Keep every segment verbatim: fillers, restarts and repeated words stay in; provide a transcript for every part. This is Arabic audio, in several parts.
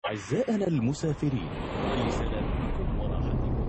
أعزائنا المسافرين في سلامتكم وراحتكم.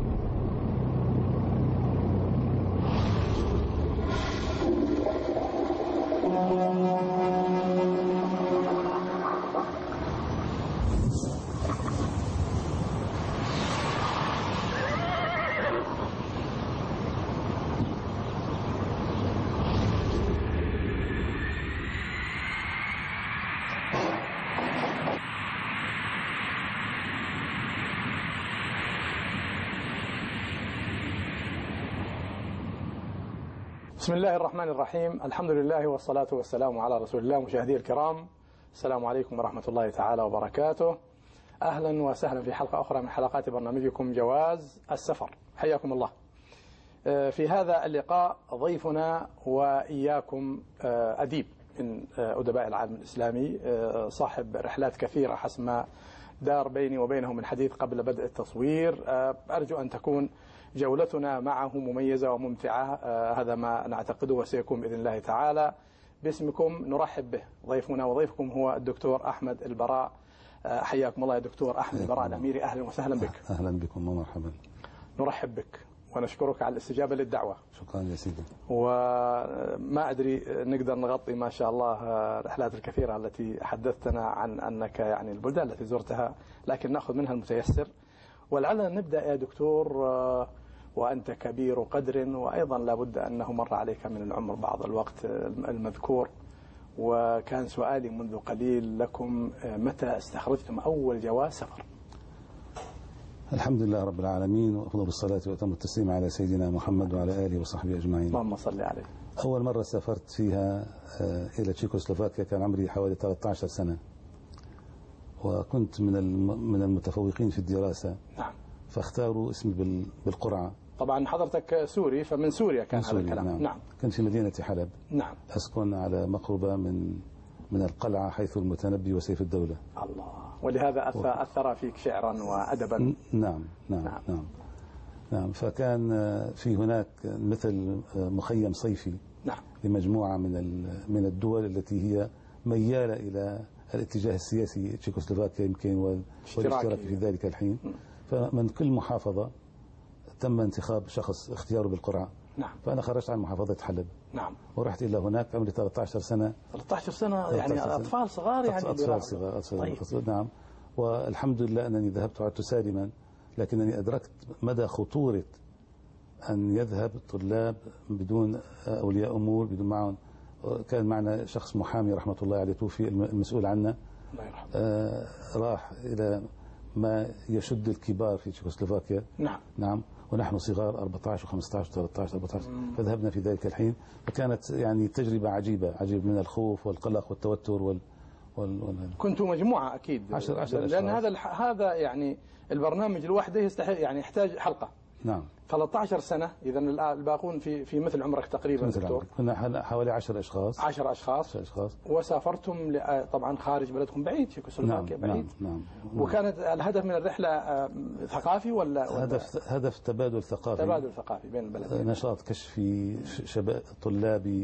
بسم الله الرحمن الرحيم. الحمد لله والصلاة والسلام على رسول الله. مشاهدي الكرام، السلام عليكم ورحمة الله تعالى وبركاته. أهلا وسهلا في حلقة أخرى من حلقات برنامجكم جواز السفر. حياكم الله. في هذا اللقاء ضيفنا وإياكم أديب من أدباء العالم الإسلامي، صاحب رحلات كثيرة حسب ما دار بيني وبينه من حديث قبل بدء التصوير. أرجو أن تكون جولتنا معه مميزة وممتعة، هذا ما نعتقده وسيكون بإذن الله تعالى. باسمكم نرحب به. ضيفنا وضيفكم هو الدكتور أحمد البراء. حياكم الله يا دكتور أحمد البراء الأميري، أهلا وسهلا بك. أهلا بكم ومرحبا. نرحب بك ونشكرك على الاستجابة للدعوة. شكرا يا سيدي. وما أدري نقدر نغطي ما شاء الله الرحلات الكثيرة التي حدثتنا عن أنك يعني البلدان التي زرتها، لكن نأخذ منها المتيسر. ولعلنا نبدأ يا دكتور وأنت كبير قدر، وأيضا لابد أنه مر عليك من العمر بعض الوقت المذكور. وكان سؤالي منذ قليل لكم: متى استخرجتم أول جواز سفر؟ الحمد لله رب العالمين، وأفضل الصلاة وأتم التسليم على سيدنا محمد وعلى آله وصحبه أجمعين. اللهم صل عليه. أول مرة سافرت فيها إلى تشيكوسلوفاكيا كان عمري حوالي ثلاثة عشر سنة، وكنت من من المتفوقين في الدراسة. نعم. فاختاروا اسمي بالقرعة. طبعا حضرتك سوري، فمن سوريا كان هذا الكلام. نعم. نعم. كان في مدينة حلب. نعم. أسكن على مقربة من من القلعة حيث المتنبي وسيف الدولة. الله. ولهذا أثر فيك شعرا وأدبا. نعم نعم نعم, نعم. نعم. فكان في هناك مثل مخيم صيفي. نعم. لمجموعة من من الدول التي هي ميالة إلى الاتجاه السياسي، تشيكوسلوفاكيا يمكن والاشتراك في ذلك الحين. م. فمن كل محافظة تم انتخاب شخص اختياره بالقرعة. نعم. فأنا خرجت عن محافظة حلب. نعم. ورحت إلى هناك عمري ثلاثة عشر سنة. ثلاثة عشر سنة يعني أطفال صغار يعني. أطفال صغار. أطفال طيب. نعم. والحمد لله أنني ذهبت وعدت سالما، لكنني أدركت مدى خطورة أن يذهب الطلاب بدون أولياء أمور، بدون معهم. كان معنا شخص محامي رحمة الله عليه توفي المسؤول عنا. الله يرحمه. آه راح إلى ما يشد الكبار في تشيكوسلوفاكيا. نعم. نعم. ونحن صغار أربعة عشر وخمسة عشر وثلاثة عشر أربعة عشر. فذهبنا في ذلك الحين، فكانت يعني تجربة عجيبة عجيب من الخوف والقلق والتوتر وال, وال... وال... كنتوا مجموعة أكيد. عشر عشر لأن هذا الح... هذا يعني البرنامج لوحده يستحق يعني يحتاج حلقة. نعم. ثلاثة عشر سنة، إذا الباقون في في مثل عمرك تقريبا دكتور. كنا حوالي عشر أشخاص. عشر أشخاص. عشر أشخاص. وسافرتم ل... طبعا خارج بلدكم بعيد، تشيكوسلوفاكيا. نعم. بعيد. نعم. نعم. وكانت الهدف من الرحلة ثقافي ولا؟ هدف هدف تبادل ثقافي. تبادل ثقافي بين البلدين. نشاط كشفي شباب طلابي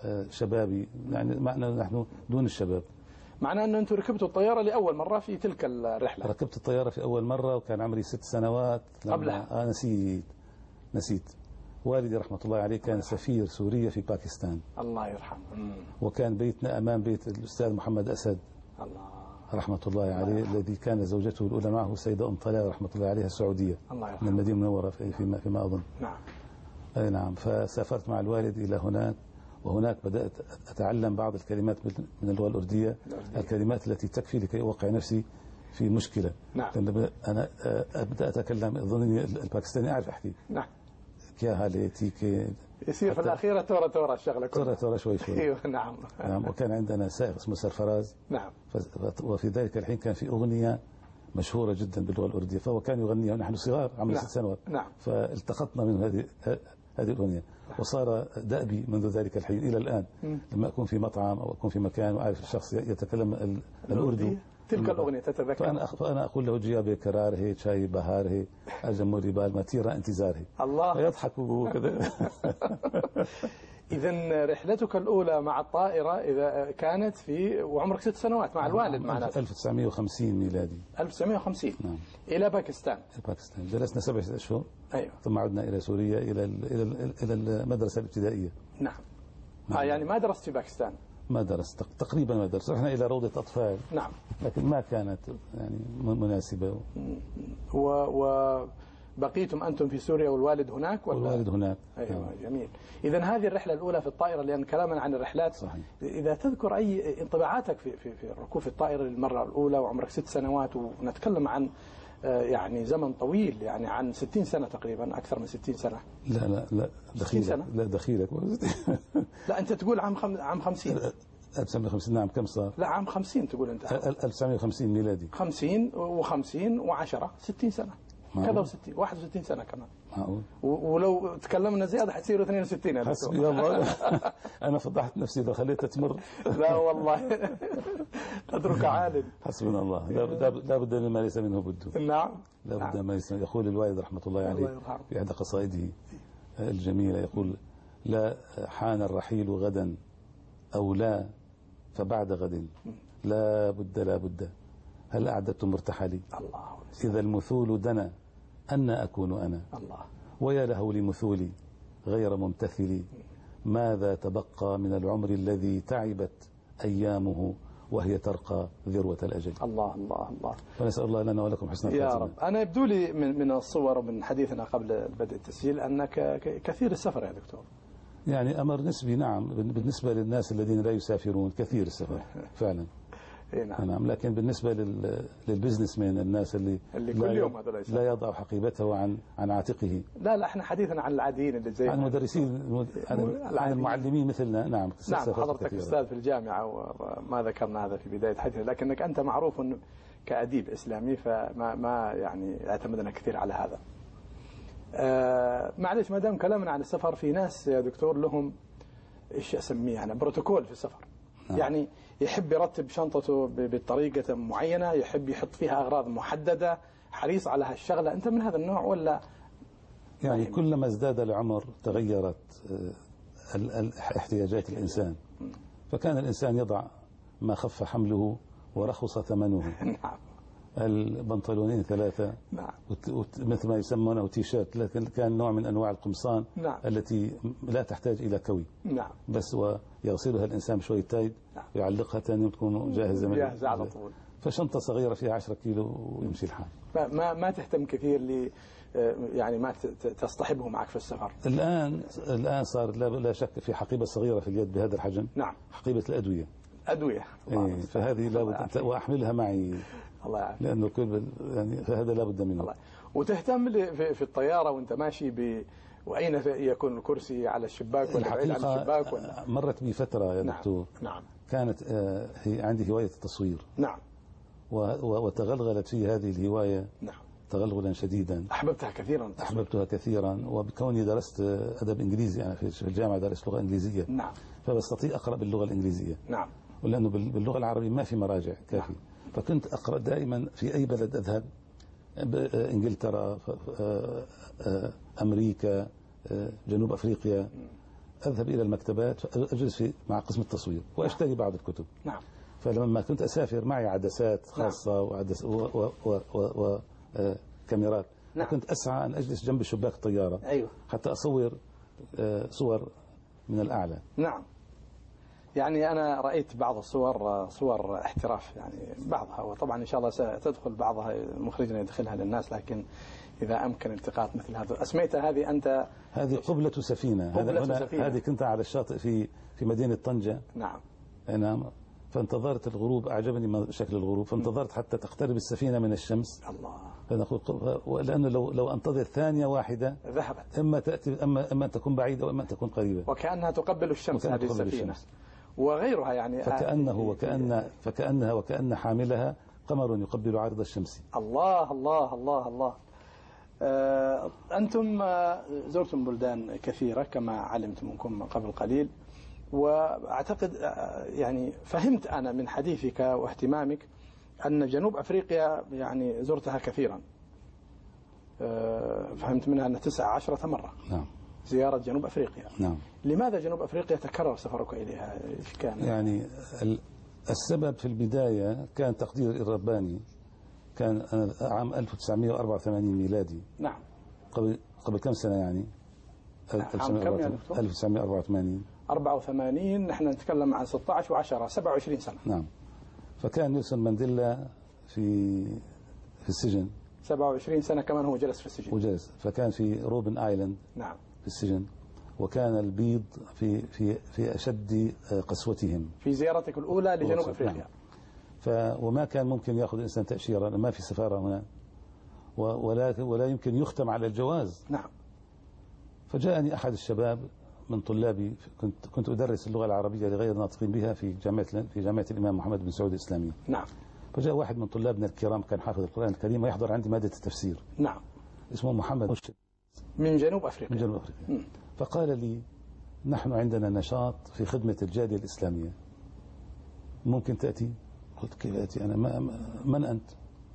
شبابي، يعني معنا نحن دون الشباب. معناه أن أنتم ركبتوا الطيارة لأول مرة في تلك الرحلة؟ ركبت الطيارة في أول مرة وكان عمري ست سنوات. قبلها؟ آه نسيت نسيت والدي رحمة الله عليه كان سفير سوريا في باكستان. الله يرحمه. وكان بيتنا أمام بيت الأستاذ محمد أسد. الله رحمة الله عليه، الذي كان زوجته الأولى معه السيدة أم طلال رحمة الله عليها السعودية. الله يرحمه. من المدينة المنورة فيما, فيما أظن. نعم. أي نعم. فسافرت مع الوالد إلى هناك، وهناك بدأت أتعلم بعض الكلمات من اللغة الأردية، الكلمات التي تكفي لكي أوقع نفسي في مشكلة. نعم. لأن أنا أبدأ أتكلم أظنني الباكستاني أعرف أحكي. نعم. كيا هالي تيكي يصير في الأخيرة تورا تورا الشغلة كلها. تورا تورا شوي شوي. أيوه. نعم. نعم. وكان عندنا سائق اسمه سرفراز. نعم. وفي ذلك الحين كان في أغنية مشهورة جدا باللغة الأردية، فهو كان يغنيها ونحن صغار عمري نعم. ست سنوات. نعم. فالتقطنا من هذه هذه الأغنية. نعم. وصار دأبي منذ ذلك الحين إلى الآن. م. لما أكون في مطعم أو أكون في مكان وأعرف الشخص يتكلم الأردو، تلك الأغنية تتذكر. فأنا فأنا أقول له جيا بكرار هي شاي بهار هي أجموري بال ما تيرا انتظار هي. الله. فيضحك وكذا. إذا رحلتك الأولى مع الطائرة إذا كانت في وعمرك ست سنوات مع الوالد معناته ألف وتسعمائة وخمسين ميلادي. ألف وتسعمائة وخمسين. نعم. إلى باكستان. إلى باكستان جلسنا سبعة أشهر. أيوة. ثم عدنا إلى سوريا إلى إلى إلى المدرسة الابتدائية. نعم. آه يعني ما درست في باكستان؟ ما درست تقريبا ما درست، رحنا إلى روضة أطفال. نعم. لكن ما كانت يعني مناسبة. و, و... بقيتم أنتم في سوريا والوالد هناك ولا؟ والوالد هناك. أيوة. نعم. جميل. إذا هذه الرحلة الأولى في الطائرة، لأن كلاما عن الرحلات صحيح. إذا تذكر أي انطباعاتك في في في ركوب الطائرة للمرة الأولى وعمرك ست سنوات، ونتكلم عن يعني زمن طويل، يعني عن ستين سنة تقريبا، أكثر من ستين سنة. لا لا لا دخيلك. سنة؟ لا دخيلك. لا أنت تقول عام خم... عام خمسين. ألف وتسعمائة وخمسين. نعم. كم صار؟ لا عام خمسين تقول أنت. ألف وتسعمائة وخمسين ميلادي. خمسين وخمسين وعشرة ستين سنة. كذا وستين واحد وستين سنة كمان. معقول. ولو تكلمنا زيادة حتصير اثنين وستين يا دكتور. حسبي الله. أنا فضحت نفسي لو خليتها تمر. لا والله قدرك عال. حسبنا الله. لا, لا بد مما ليس منه بد. نعم. لا بد مما ليس. يقول الوالد رحمة الله عليه في إحدى قصائده الجميلة، يقول: لا حان الرحيل غدا أو لا فبعد غد، لا بد لا بد، هل أعددت مرتحلي؟ الله. إذا المثول دنا أن أكون أنا، الله. ويا له لمثولي غير ممتثلي، ماذا تبقى من العمر الذي تعبت أيامه وهي ترقى ذروة الأجل. الله الله الله. فنسأل الله لنا ولكم حسن الخاتمة. يا رب. أنا يبدو لي من من الصور ومن حديثنا قبل بدء التسجيل أنك كثير السفر يا دكتور. يعني أمر نسبي. نعم. بالنسبة للناس الذين لا يسافرون كثير السفر فعلا. نعم. نعم. لكن بالنسبة للبزنس مان، الناس اللي, اللي لا, كل يوم لا, لا يضع حقيبته عن عن عاتقه. لا لا احنا حديثنا عن العاديين اللي زي عن المدرسين، عن المعلمين مثلنا. نعم. نعم. حضرتك أستاذ في الجامعة وما ذكرنا هذا في بداية حديثنا، لكنك أنت معروف كأديب إسلامي، فما ما يعني اعتمدنا كثير على هذا. آه معلش ما دام كلامنا عن السفر، في ناس يا دكتور لهم ايش اسميه يعني بروتوكول في السفر. نعم. يعني يحب يرتب شنطته بطريقة معينة، يحب يحط فيها أغراض محددة، حريص على هالشغلة. أنت من هذا النوع ولا؟ يعني كلما ازداد العمر تغيرت احتياجات الإنسان، فكان الإنسان يضع ما خف حمله ورخص ثمنه. نعم. البنطلونين ثلاثة. نعم. مثل ما يسمونه تيشيرت، لكن كان نوع من أنواع القمصان. نعم. التي لا تحتاج إلى كوي. نعم. بس ويغسلها الإنسان بشوية تايد. نعم. ويعلقها ثاني تكون جاهزة. جاهزة على طول. فشنطة صغيرة فيها عشرة كيلو ويمشي الحال. ما ما تهتم كثير ل يعني ما تصطحبه معك في السفر. الآن الآن صار لا, لا شك في حقيبة صغيرة في اليد بهذا الحجم. نعم. حقيبة الأدوية. أدوية. إيه. فهذه لابد وأحملها معي. الله يعافيك. لأنه كل يعني فهذا لابد منه. الله. وتهتم في الطيارة وأنت ماشي ب وأين يكون الكرسي، على الشباك ولا بعيد عن الشباك ولا؟ مرت بي فترة يا دكتور. نعم. نعم. كانت هي عندي هواية التصوير. نعم. وتغلغلت في هذه الهواية. نعم. تغلغلا شديدا. أحببتها كثيرا. أحببتها كثيرا، وبكوني درست أدب إنجليزي، أنا في الجامعة درست لغة إنجليزية. نعم. فبستطيع أقرأ باللغة الإنجليزية. نعم. ولأنه باللغة العربية ما في مراجع كافي. نعم. فكنت أقرأ دائما في أي بلد أذهب، إنجلترا، أمريكا، جنوب أفريقيا، أذهب إلى المكتبات، أجلس في مع قسم التصوير وأشتري بعض الكتب. نعم. فلما كنت أسافر معي عدسات خاصة وعدس وكاميرات. نعم. كنت أسعى أن أجلس جنب شباك الطيارة. أيوة. حتى أصور صور من الأعلى. نعم. يعني أنا رأيت بعض الصور، صور احتراف يعني بعضها، وطبعا إن شاء الله ستدخل بعضها مخرجنا يدخلها للناس، لكن إذا أمكن التقاط مثل هذا. أسميت هذه أنت؟ هذه قبلة سفينة. قبلة سفينة. هذه كنت على الشاطئ في في مدينة طنجة. نعم. نعم. فانتظرت الغروب، أعجبني شكل الغروب، فانتظرت حتى تقترب السفينة من الشمس. الله. فنقول لأنه لو لو أنتظر ثانية واحدة ذهبت. إما تأتي إما إما أن تكون بعيدة وإما أن تكون قريبة. وكأنها تقبل الشمس هذه السفينة. وغيرها يعني. فكأنه وكأن فكأنها وكأن حاملها قمر يقبل عارض الشمس. الله الله الله الله. آه أنتم زرتم بلدان كثيرة كما علمت منكم قبل قليل، وأعتقد يعني فهمت أنا من حديثك واهتمامك أن جنوب أفريقيا يعني زرتها كثيرا. آه فهمت منها أن تسعة عشرة مرة. نعم. زيارة جنوب أفريقيا. نعم. لماذا جنوب أفريقيا تكرر سفرك إليها؟ إيش كان؟ يعني السبب في البداية كان تقدير الرباني، كان عام ألف وتسعمائة وأربعة وثمانين ميلادي. نعم. قبل قبل كم سنة يعني؟ عام كم يا دكتور؟ ألف وتسعمائة وأربعة وثمانين. أربعة وثمانين، نحن نتكلم عن ستة عشر وعشرة، سبعة وعشرين سنة. نعم. فكان نيلسون مانديلا في في السجن. سبعة وعشرين سنة كمان هو جلس في السجن. وجلس، فكان في روبن آيلاند. نعم. في السجن، وكان البيض في في في أشد قسوتهم. في زيارتك الأولى لجنوب أفريقيا. نعم. ف وما كان ممكن يأخذ الإنسان تأشيرة، ما في سفارة هنا، ولا ولا يمكن يختم على الجواز. نعم. فجاءني أحد الشباب من طلابي، كنت كنت أدرس اللغة العربية لغير ناطقين بها في جامعة في جامعة الإمام محمد بن سعود الإسلامية. نعم. فجاء واحد من طلابنا الكرام كان حافظ القرآن الكريم ويحضر عندي مادة التفسير. نعم. اسمه محمد من جنوب أفريقيا. من جنوب أفريقيا. م. فقال لي: نحن عندنا نشاط في خدمة الجالية الإسلامية، ممكن تأتي؟ قلت: كيف أتي أنا؟ ما من أنت؟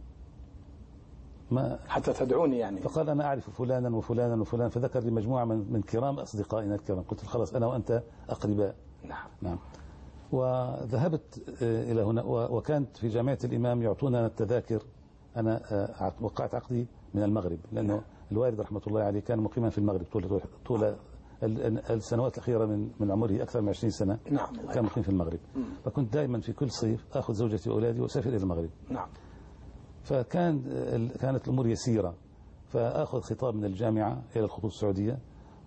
ما حتى تدعوني يعني. فقال: أنا أعرف فلانا وفلانا وفلانا، فذكر لي مجموعة من من كرام أصدقائنا الكرام. قلت: خلاص أنا وأنت أقرباء. نعم. نعم. وذهبت إلى هنا، وكانت في جامعة الإمام يعطوننا التذاكر. أنا وقعت عقدي من المغرب، لأنه الوالد رحمة الله عليه كان مقيما في المغرب طول طول السنوات الأخيرة من من عمره، أكثر من عشرين سنة. نعم. كان مقيم في المغرب. مم. فكنت دائما في كل صيف أخذ زوجتي وأولادي وأسافر إلى المغرب. نعم. فكان كانت الأمور يسيرة، فأخذ خطاب من الجامعة إلى الخطوط السعودية،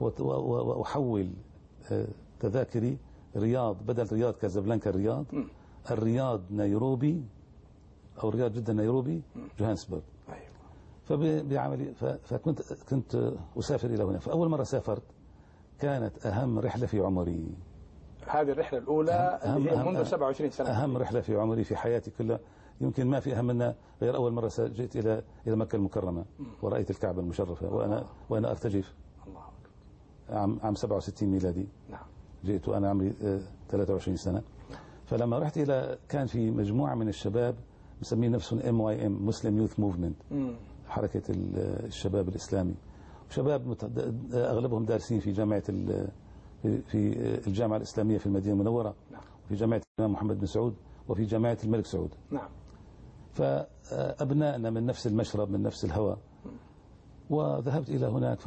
وأحول تذاكري رياض، بدل رياض كازابلانكا الرياض، م. الرياض نيروبي، أو رياض جدا نيروبي جوهانسبرغ. أيوة. فبعملي فكنت كنت أسافر إلى هنا. فأول مرة سافرت كانت أهم رحلة في عمري. هذه الرحلة الأولى أهم أهم منذ سبعة وعشرين سنة. أهم رحلة في عمري في حياتي كلها، يمكن ما في أهم منها غير أول مرة جئت إلى إلى مكة المكرمة ورأيت الكعبة المشرفة وأنا وأنا أرتجف. الله عام عام سبعة وستين ميلادي. نعم. جئت وأنا عمري ثلاثة وعشرين سنة. فلما رحت إلى كان في مجموعة من الشباب مسمين نفسهم إم واي إم مسلم يوث موفمنت، حركة الشباب الإسلامي، وشباب أغلبهم دارسين في جامعة في الجامعة الإسلامية في المدينة المنورة، في جامعة الإمام محمد بن سعود، وفي جامعة الملك سعود. نعم. فأبنائنا من نفس المشرب من نفس الهواء. وذهبت إلى هناك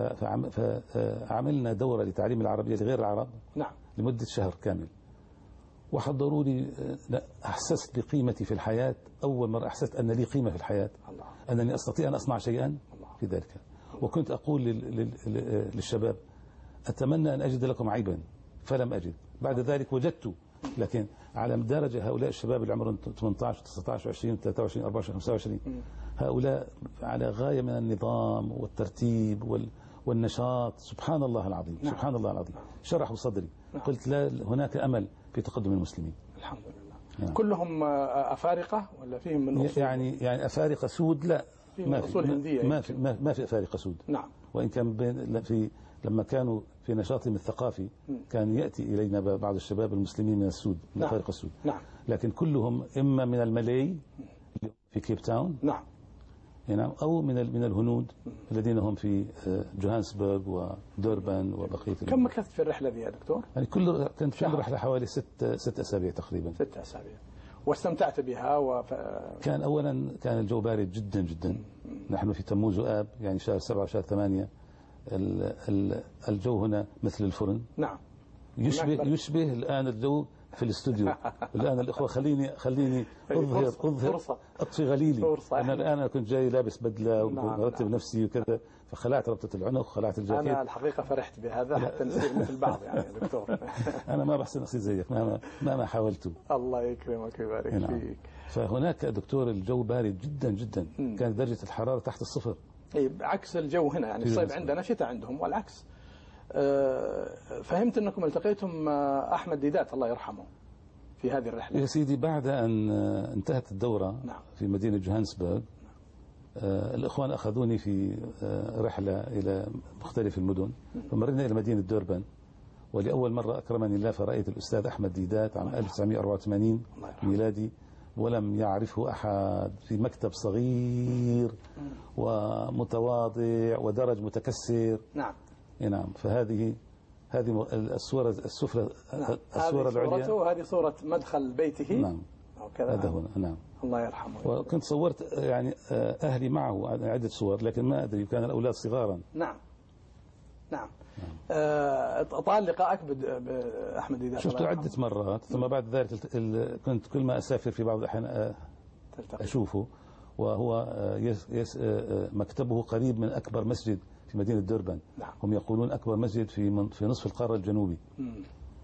فعملنا دورة لتعليم العربية لغير العرب. نعم. لمدة شهر كامل. وحضروا لي، أحسست بقيمتي في الحياة، أول مرة أحسست أن لي قيمة في الحياة. الله. أنني أستطيع أن أصنع شيئا الله. في ذلك. وكنت أقول للشباب: أتمنى أن أجد لكم عيبا، فلم أجد. بعد ذلك وجدت، لكن على درجة هؤلاء الشباب اللي عمرهم ثمانية عشر تسعة عشر عشرين ثلاثة وعشرين أربعة وعشرين خمسة وعشرين، هؤلاء على غاية من النظام والترتيب والنشاط. سبحان الله العظيم. نعم. سبحان الله العظيم. شرحوا صدري. نعم. قلت: لا، هناك أمل في تقدم المسلمين. الحمد لله. نعم. كلهم أفارقة ولا فيهم من أصول؟ يعني يعني أفارقة سود؟ لا، ما في أصول هندية. ما في ما, ما في أفارقة سود. نعم. وإن كان بين في لما كانوا في نشاطهم الثقافي كان يأتي إلينا بعض الشباب المسلمين من السود، من نعم. أفارقة السود. نعم. لكن كلهم إما من الملاي في كيب تاون. نعم. نعم. أو من من الهنود الذين هم في جوهانسبرغ ودوربان وبقية. كم مكثت في الرحلة دي يا دكتور؟ يعني كل كانت كل رحلة حوالي ست ست أسابيع تقريبا. ست أسابيع. واستمتعت بها وف... كان أولا كان الجو بارد جدا جدا. نحن في تموز وآب، يعني شهر سبعة وشهر ثمانية. الجو هنا مثل الفرن. نعم. يشبه يشبه الآن الجو في الاستوديو. الآن الإخوة خليني خليني أظهر أظهر أطفي غليلي. أنا الآن أنا كنت جاي لابس بدلة ومرتب نفسي وكذا، فخلعت ربطة العنق وخلعت الجاكيت. أنا الحقيقة فرحت بهذا حتى نصير مثل بعض يعني يا دكتور. أنا ما بحسن أصير زيك مهما مهما حاولت. الله يكرمك ويبارك نعم. فيك. فهناك دكتور الجو بارد جدا جدا. م. كانت درجة الحرارة تحت الصفر. أي عكس الجو هنا، يعني الصيف عندنا شتاء عندهم والعكس. فهمت أنكم التقيتم أحمد ديدات الله يرحمه في هذه الرحلة. يا سيدي بعد أن انتهت الدورة. نعم. في مدينة جوهانسبرغ. الإخوان أخذوني في رحلة إلى مختلف المدن، فمرنا إلى مدينة دوربان، ولأول مرة أكرمني الله فرأيت الأستاذ أحمد ديدات عام ألف وتسعمائة وأربعة وثمانين ميلادي، ولم يعرفه أحد، في مكتب صغير ومتواضع ودرج متكسر. نعم. نعم. فهذه هذه الصورة السفلى، نعم. الصورة العليا، وهذه صورة مدخل بيته. نعم. أو كذا. هذا هنا. نعم. الله يرحمه. وكنت صورت يعني أهلي معه عدة صور، لكن ما أدري كان الأولاد صغارا. نعم. نعم. آه، طال لقائك بأحمد ديدات شفته عدة مرات، ثم بعد ذلك كنت كل ما أسافر في بعض الأحيان أشوفه، وهو يس يس مكتبه قريب من أكبر مسجد في مدينة دوربان. نعم. هم يقولون أكبر مسجد في في نصف القارة الجنوبي. مم.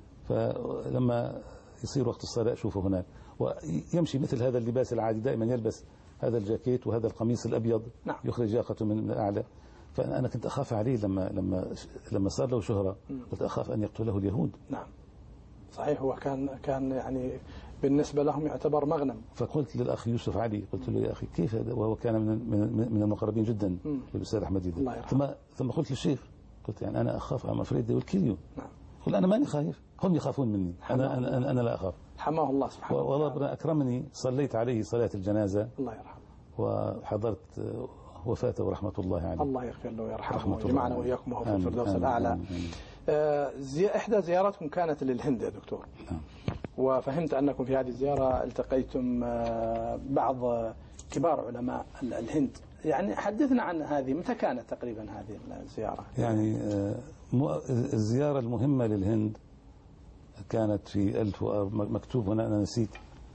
فلما يصير وقت الصلاة أشوفه هناك، ويمشي مثل هذا اللباس العادي، دائما يلبس هذا الجاكيت وهذا القميص الأبيض. نعم. يخرج ياقته من الأعلى. فأنا كنت أخاف عليه لما لما لما صار له شهرة، قلت أخاف أن يقتله اليهود. نعم صحيح. هو كان كان يعني بالنسبة لهم يعتبر مغنم. فقلت للأخ يوسف علي، قلت له يا أخي كيف هذا، وهو كان من من من المقربين جدا للأستاذ أحمد ديدات. ثم ثم قلت للشيخ، قلت يعني أنا أخاف أم أفريد they will kill you. نعم. قل أنا ماني خايف، هم يخافون مني، أنا أنا أنا, أنا لا أخاف. حماه الله سبحانه وتعالى. والله ربنا أكرمني، صليت عليه صلاة الجنازة. الله يرحمه. وحضرت وفاته ورحمة الله عليه. الله يغفر له ويرحمه ويجمعنا وإياكم وهو في الفردوس الأعلى. آه زي إحدى زياراتكم كانت للهند يا دكتور. نعم. وفهمت أنكم في هذه الزيارة التقيتم آه بعض كبار علماء الهند. يعني حدثنا عن هذه، متى كانت تقريبا هذه الزيارة؟ يعني آه الزيارة المهمة للهند كانت في ألف مكتوب هنا أنا نسيت.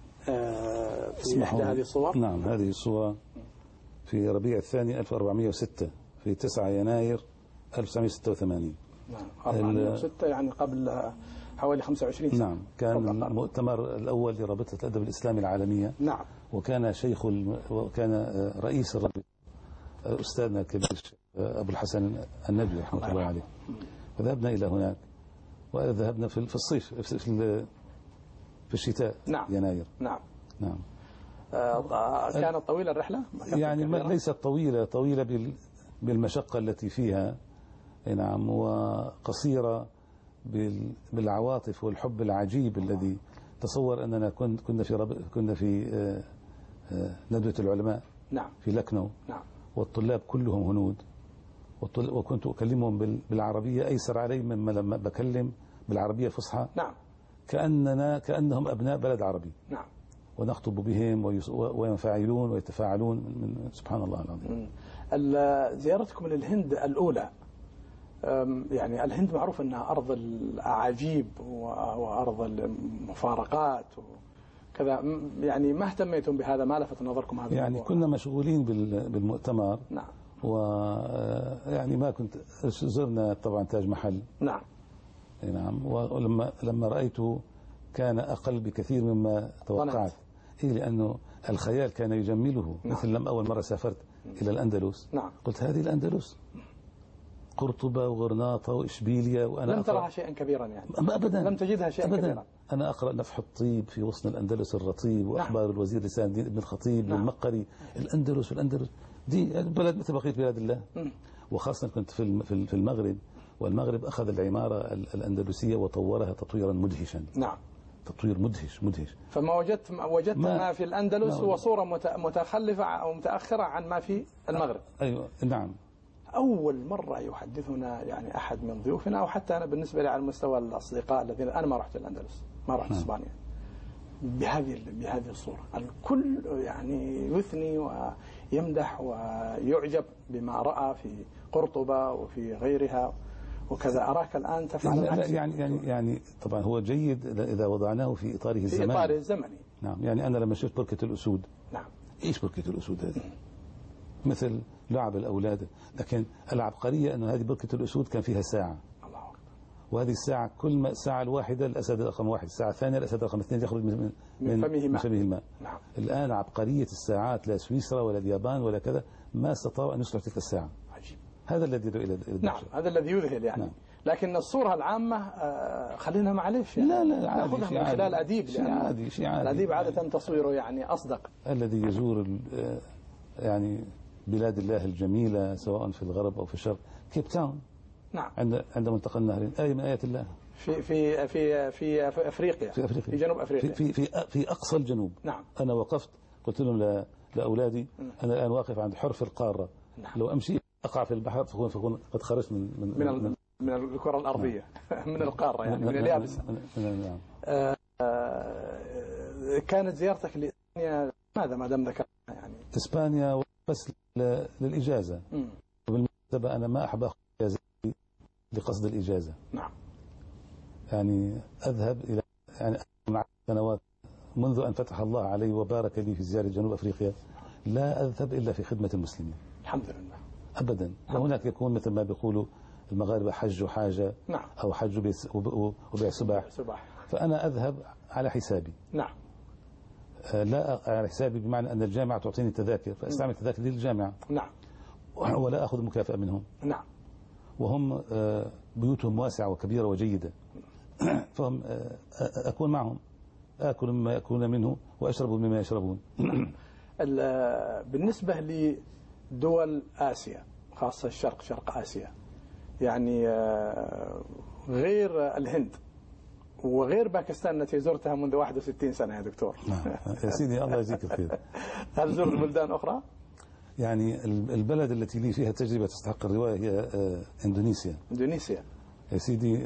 آه في إحدى هذه الصور. نعم هذه الصورة في ربيع الثاني ألف وأربعمائة وستة، في تسعة يناير ألف وتسعمائة وستة وثمانين. نعم أربعمائة وستة يعني قبل حوالي خمسة وعشرين سنة. نعم. كان المؤتمر الأول لرابطة الأدب الإسلامي العالمية. نعم. وكان شيخ الم... وكان رئيس الرابطة أستاذنا الكبير أبو الحسن النبي رحمة الله عليه. فذهبنا إلى هناك، وذهبنا في في الصيف في في الشتاء. نعم. يناير. نعم. نعم. آه كانت طويلة الرحلة؟ يعني ليست طويلة، طويلة بال... بالمشقة التي فيها. نعم. وقصيرة بال... بالعواطف والحب العجيب الذي تصور أننا كن... كنا في رب... كنا في آه... آه... ندوة العلماء. نعم. في لكنو. نعم. والطلاب كلهم هنود، والطل... وكنت أكلمهم بال... بالعربية أيسر علي مما لما بكلم بالعربية الفصحى. نعم. كأننا كأنهم أبناء بلد عربي. نعم. ونخطب بهم ويس... وينفعلون ويتفاعلون من سبحان الله العظيم. زيارتكم للهند الأولى، يعني الهند معروف أنها أرض الأعاجيب وأرض المفارقات وكذا، يعني ما اهتميتم بهذا؟ ما لفت نظركم هذا يعني الموضوع؟ كنا مشغولين بالمؤتمر. نعم. ويعني ما كنت زرنا طبعا تاج محل. نعم. نعم. ولما لما رأيته كان أقل بكثير مما توقعت. إيه لأنه الخيال كان يجمله. نعم. مثل لما أول مرة سافرت إلى الأندلس. نعم. قلت هذه الأندلس، قرطبة وغرناطة وإشبيلية، وأنا لم ترها شيئا كبيرا يعني؟ أبدا. لم تجدها شيئا أبدا. كبيرا. أنا أقرأ نفح الطيب في غصن الأندلس الرطيب، وأخبار نعم. الوزير لسان الدين ابن الخطيب. نعم. والمقري. الأندلس والأندلس دي بلد مثل بقية بلاد الله. م. وخاصة كنت في في المغرب، والمغرب أخذ العمارة الأندلسية وطورها تطويرا مدهشا. نعم. تطوير مدهش مدهش. فما وجدت وجدت ما, ما في الأندلس هو صورة متخلفة أو متأخرة عن ما في المغرب. أيوة. نعم. أول مرة يحدثنا يعني أحد من ضيوفنا، أو حتى أنا بالنسبة لي على المستوى الأصدقاء الذين أنا ما رحت الأندلس، ما رحت إسبانيا، بهذه بهذه الصورة. الكل يعني يثني ويمدح ويعجب بما رأى في قرطبة وفي غيرها وكذا. أراك الآن تفعل العكس. يعني يعني يعني طبعا هو جيد إذا وضعناه في إطاره الزمني. في إطاره الزمني. نعم. يعني أنا لما شفت بركة الأسود. نعم. إيش بركة الأسود هذه؟ مثل لعب الأولاد، لكن العبقرية أنه هذه بركة الأسود كان فيها ساعة. الله أكبر. وهذه الساعة كل ما الساعة الواحدة الأسد رقم واحد، الساعة الثانية الأسد رقم اثنين يخرج من من, من فمه ماء. فمه الماء. نعم. الآن عبقرية الساعات، لا سويسرا ولا اليابان ولا كذا ما استطاعوا أن يصلحوا تلك الساعة. عجيب. هذا الذي يدعو إلى نعم. هذا الذي يذهل يعني. نعم. لكن الصورة العامة آه خلينا معلش يعني. لا لا عادي. ناخذها من خلال أديب. شيء عادي. شيء عادي. الأديب عادة تصويره يعني أصدق. الذي يزور يعني بلاد الله الجميلة سواء في الغرب أو في الشرق، كيب تاون. نعم. عند عند ملتقى النهرين، آية من آيات الله. في في في في أفريقيا. في أفريقيا. في جنوب أفريقيا. في في في, في أقصى الجنوب. نعم. أنا وقفت قلت لهم لأولادي أنا الآن واقف عند حرف القارة. نعم. لو أمشي أقع في البحر فكون فكون قد خرجت من من, من, من من الكرة الأرضية من القارة يعني من اليابسة. نعم. كانت زيارتك لإسبانيا ماذا ما دام ذكرتها يعني؟ إسبانيا بس للإجازة. وبالمناسبة أنا ما أحب أخذ إجازة لقصد الإجازة. نعم. يعني أذهب إلى يعني مع سنوات منذ أن فتح الله علي وبارك لي في زيارة جنوب أفريقيا لا أذهب إلا في خدمة المسلمين. الحمد لله. أبدا. وهناك يكون مثل ما بيقولوا المغاربة حج حاجة. نعم. أو حج وبيع سباح. فأنا أذهب على حسابي. نعم. لا على حسابي بمعنى أن الجامعة تعطيني تذاكر فأستعمل تذاكر للجامعة. نعم. ولا أخذ مكافأة منهم. نعم. وهم بيوتهم واسعة وكبيرة وجيدة. فهم أكون معهم آكل مما يأكلون منه وأشرب مما يشربون. بالنسبة لدول آسيا خاصة الشرق شرق آسيا يعني غير الهند وغير باكستان التي زرتها منذ واحد وستين سنة يا دكتور. يا سيدي الله يجزيك الخير. هل زرت بلدان أخرى؟ يعني البلد التي لي فيها تجربة تستحق الرواية هي إندونيسيا. إندونيسيا يا سيدي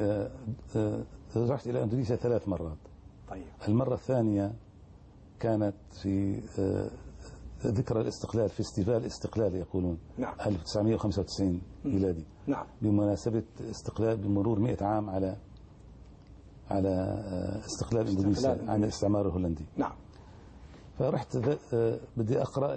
رحت إلى إندونيسيا ثلاث مرات. طيب. المرة الثانية كانت في ذكرى الاستقلال فيستيفال استقلال يقولون. نعم. ألف وتسعمئة وخمسة وتسعين ميلادي. نعم. بمناسبة استقلال بمرور مئة عام على على استقلال إندونيسيا عن الاستعمار الهولندي. نعم. فرحت بدي أقرأ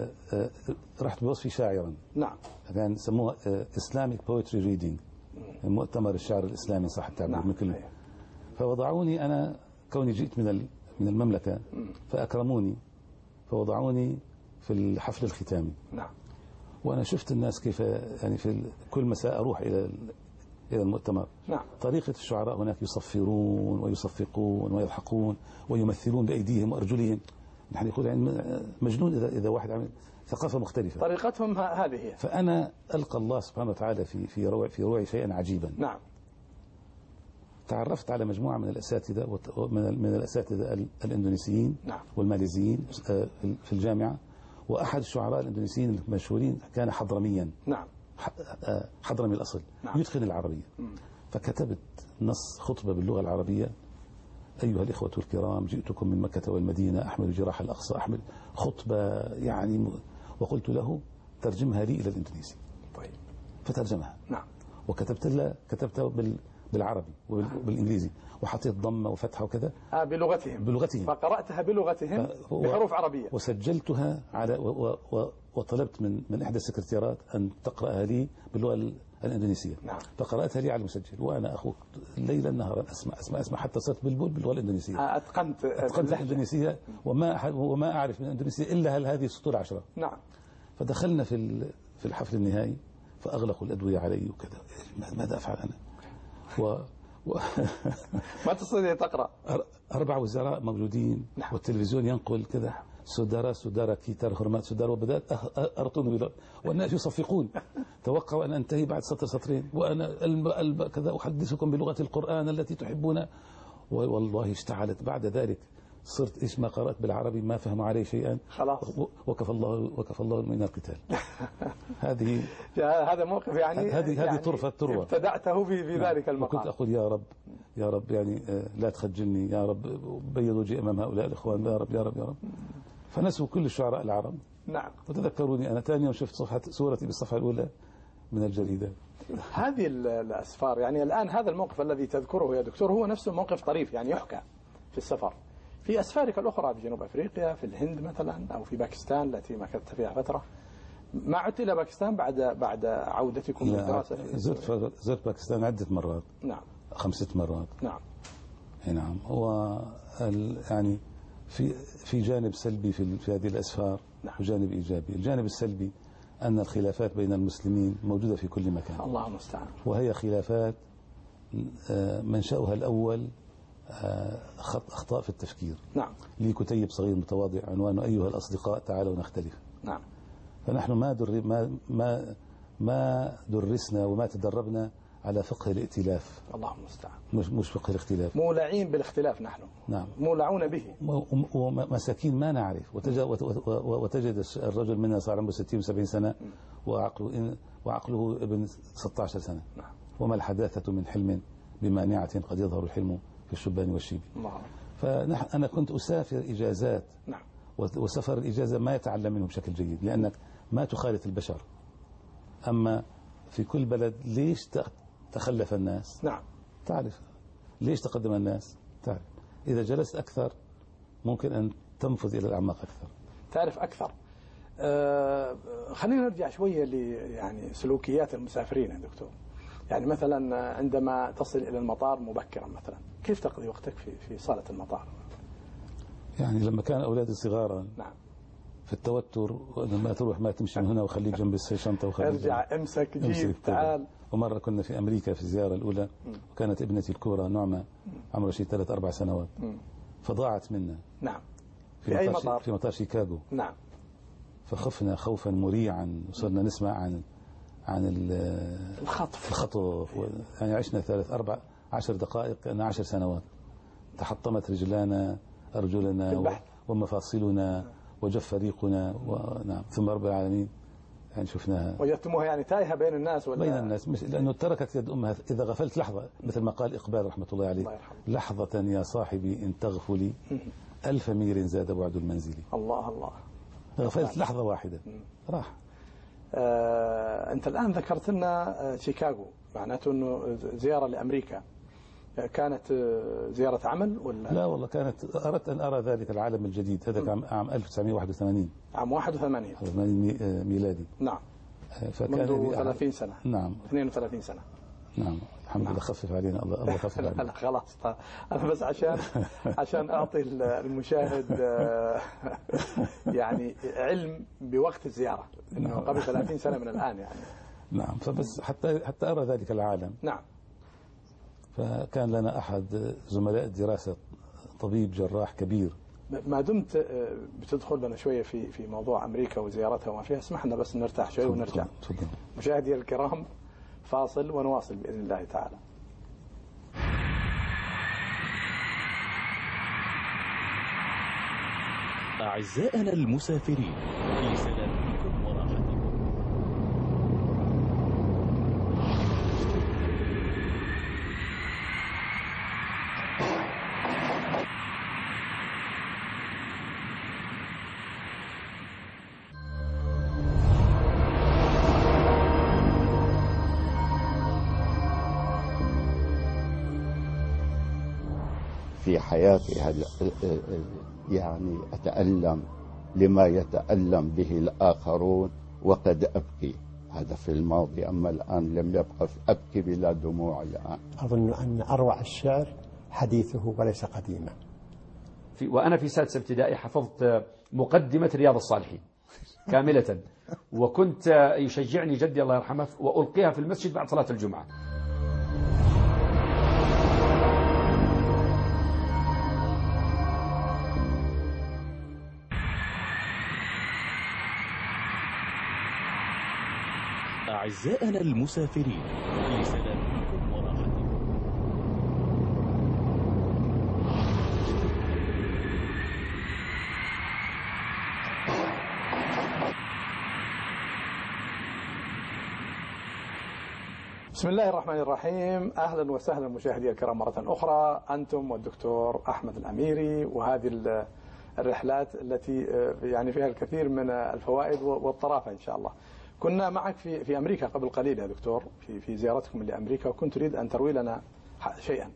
رحت بوصفي شاعرا. نعم. كان سموها Islamic Poetry Reading مؤتمر الشعر الإسلامي صح التعبير. نعم. مثل فوضعوني أنا كوني جئت من من المملكة فأكرموني فوضعوني في الحفل الختامي. نعم. وأنا شفت الناس كيف يعني في كل مساء أروح إلى إلى المؤتمر. نعم. طريقة الشعراء هناك يصفرون ويصفقون ويضحكون ويمثلون بأيديهم وأرجلهم. نحن يقول يعني مجنون إذا إذا واحد عمل ثقافة مختلفة. طريقتهم هذه هي. فأنا ألقى الله سبحانه وتعالى في في روعي في روعي شيئا عجيبا. نعم. تعرفت على مجموعة من الأساتذة من من الأساتذة الإندونيسيين. نعم. والماليزيين في الجامعة وأحد الشعراء الإندونيسيين المشهورين كان حضرميا. نعم. حضرمي الأصل. نعم. يتقن العربية. م. فكتبت نص خطبة باللغة العربية. أيها الإخوة الكرام جئتكم من مكة والمدينة أحمل جراح الأقصى أحمل خطبة يعني وقلت له ترجمها لي إلى الإندونيسي. طيب. فترجمها. نعم. وكتبت لها كتبتها بال بالعربي وبالإنجليزي وحطيت ضمة وفتحة وكذا. آه بلغتهم. بلغتهم. فقرأتها بلغتهم بحروف عربية. وسجلتها على و و وطلبت من من إحدى السكرتيرات أن تقرأها لي باللغة الإندونيسية. نعم. فقرأتها لي على المسجل وأنا أخوك ليلا نهارا أسمع أسمع أسمع حتى صرت بلبل باللغة الإندونيسية. آه أتقنت أتقنت الإندونيسية وما وما أعرف من الإندونيسية إلا هل هذه السطور عشرة. نعم. فدخلنا في في الحفل النهائي فأغلقوا الأدوية علي وكذا ماذا أفعل أنا؟ و و ما تستطيع تقرأ. أربع وزراء موجودين. نعم. والتلفزيون ينقل كذا سودارا سودارا كيتار هرمات سودارا وبدأت أرطن والناس يصفقون. توقعوا أن أنتهي بعد سطر سطرين وأنا ألب ألب كذا أحدثكم بلغة القرآن التي تحبون. والله اشتعلت بعد ذلك صرت إيش ما قرأت بالعربي ما فهموا عليه شيئا. خلاص. وكفى الله وكفى الله من القتال. هذه هذا موقف يعني هذه هذه يعني طرفة تروى. ابتدعته في في ذلك المقام. وكنت أقول يا رب يا رب يعني لا تخجلني يا رب بيض وجهي أمام هؤلاء الإخوان يا رب يا رب يا رب. فنسوا كل الشعراء العرب. نعم. وتذكروني أنا ثاني يوم شفت صفحة صورتي بالصفحة الأولى من الجريدة. هذه الأسفار يعني الآن هذا الموقف الذي تذكره يا دكتور هو نفسه موقف طريف يعني يحكى في السفر. في أسفارك الأخرى في جنوب أفريقيا في الهند مثلا أو في باكستان التي مكثت فيها فترة ما عدت إلى باكستان بعد بعد عودتكم للدراسة؟ زرت زرت باكستان عدة مرات. نعم. خمسة مرات. نعم. نعم. هو يعني في في جانب سلبي في في هذه الأسفار. نعم. وجانب إيجابي. الجانب السلبي أن الخلافات بين المسلمين موجودة في كل مكان. الله المستعان. وهي خلافات منشأها الأول أخطاء في التفكير. نعم. لي كتيب صغير متواضع عنوانه أيها الأصدقاء تعالوا نختلف. نعم. فنحن ما در ما ما ما درسنا وما تدربنا على فقه الائتلاف. الله المستعان. مش مش فقه الاختلاف. مولعين بالاختلاف نحن. نعم. مولعون به. ومساكين ما نعرف وتجد وتجد الرجل منا صار عمره ستين وسبعين سنة وعقله وعقله ابن ستة عشر سنة. نعم. وما الحداثة من حلم بمانعة قد يظهر الحلم في الشبان والشيب. فنحن أنا كنت أسافر إجازات. نعم. وسفر الإجازة ما يتعلم منه بشكل جيد، لأنك ما تخالط البشر. أما في كل بلد ليش تخلف الناس؟ نعم. تعرف ليش تقدم الناس؟ تعرف إذا جلست أكثر ممكن أن تنفذ إلى الأعماق أكثر، تعرف أكثر. آه خلينا نرجع شوية ل يعني سلوكيات المسافرين يا دكتور. يعني مثلا عندما تصل إلى المطار مبكرا مثلا، كيف تقضي وقتك في في صالة المطار؟ يعني لما كان أولادي صغارا نعم في التوتر، ما تروح ما تمشي من هنا وخليك جنب الشنطة وخليك ارجع امسك جيب تعال. ومرة كنا في أمريكا في الزيارة الأولى، وكانت ابنتي الكبرى نعمة عمرها شيء ثلاث أربع سنوات، فضاعت منا. نعم. في, في أي مطار, مطار؟ في مطار شيكاغو. نعم. فخفنا خوفا مريعا، وصرنا نسمع عن عن الخطف الخطف يعني عشنا ثلاث أربع عشر دقائق كأن عشر سنوات. تحطمت رجلانا أرجلنا ومفاصلنا وجف ريقنا. ونعم ثم رب العالمين يعني شفناها. وجدتموها يعني تايهة بين الناس ولا؟ بين الناس، مش لأنه تركت يد أمها إذا غفلت لحظة، مثل ما قال إقبال رحمة الله عليه، الله لحظة يا صاحبي إن تغفلي ألف ميل زاد بعد المنزل. الله الله. غفلت لحظة واحدة راح. آه أنت الآن ذكرت لنا شيكاغو، معناته أنه زيارة لأمريكا، كانت زيارة عمل ولا؟ لا والله كانت أردت أن أرى ذلك العالم الجديد. هذا كان عام ألف وتسعمائة وواحد وثمانين. عام واحد وثمانين ميلادي. نعم. فكان منذ ثلاثين سنة. نعم. اثنين وثلاثين سنة. نعم الحمد لله. نعم. خفف علينا الله الله خفف علينا. لا خلاص أنا بس عشان عشان أعطي المشاهد يعني علم بوقت الزيارة، إنه قبل ثلاثين سنة من الآن يعني. نعم. فبس حتى حتى أرى ذلك العالم. نعم. فكان لنا أحد زملاء الدراسة طبيب جراح كبير. ما دمت بتدخل لنا شوية في في موضوع أمريكا وزيارتها وما فيها، اسمح لنا بس نرتاح شوي ونرجع. تفضل. مشاهدي الكرام فاصل ونواصل بإذن الله تعالى. أعزائنا المسافرين في سلامتكم وراحتكم. في حياتي هل يعني أتألم لما يتألم به الآخرون وقد أبكي. هذا في الماضي، أما الآن لم يبقى أبكي بلا دموع الآن. أظن أن أروع الشعر حديثه وليس قديما. في وأنا في سادسة ابتدائي حفظت مقدمة رياض الصالحين كاملة، وكنت يشجعني جدي الله يرحمه وألقيها في المسجد بعد صلاة الجمعة. أعزائنا المسافرين في سلامتكم وراحتكم. بسم الله الرحمن الرحيم. أهلا وسهلا مشاهدي الكرام مرة أخرى، أنتم والدكتور أحمد الأميري، وهذه الرحلات التي يعني فيها الكثير من الفوائد والطرافة إن شاء الله. كنا معك في في أمريكا قبل قليل يا دكتور، في في زيارتكم لأمريكا، وكنت تريد أن تروي لنا شيئا.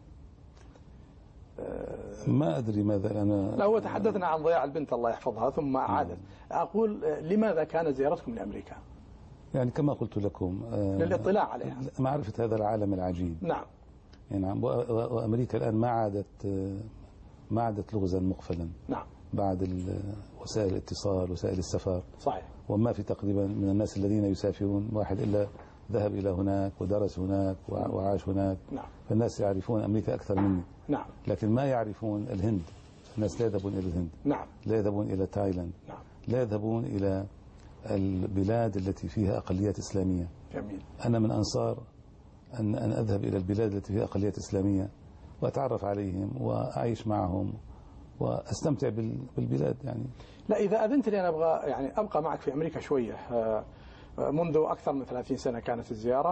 ما أدري ماذا أنا. لا هو تحدثنا عن ضياع البنت الله يحفظها ثم عادت. أقول لماذا كانت زيارتكم لأمريكا؟ يعني كما قلت لكم للاطلاع عليها، معرفة هذا العالم العجيب. نعم. يعني وأمريكا الآن ما عادت ما عادت لغزا مقفلا. نعم. بعد وسائل الاتصال وسائل السفر. صحيح. وما في تقريبا من الناس الذين يسافرون واحد إلا ذهب إلى هناك ودرس هناك وعاش هناك. نعم. فالناس يعرفون أمريكا أكثر مني. نعم. لكن ما يعرفون الهند. الناس لا يذهبون إلى الهند. نعم. لا يذهبون إلى تايلاند. نعم. لا يذهبون إلى البلاد التي فيها أقليات إسلامية. جميل. أنا من أنصار أن أن أذهب إلى البلاد التي فيها أقليات إسلامية وأتعرف عليهم وأعيش معهم واستمتع بالبلاد. يعني لا إذا أذنت لي أنا أبغى يعني أبقى معك في أمريكا شوية. منذ أكثر من ثلاثين سنة كانت الزيارة.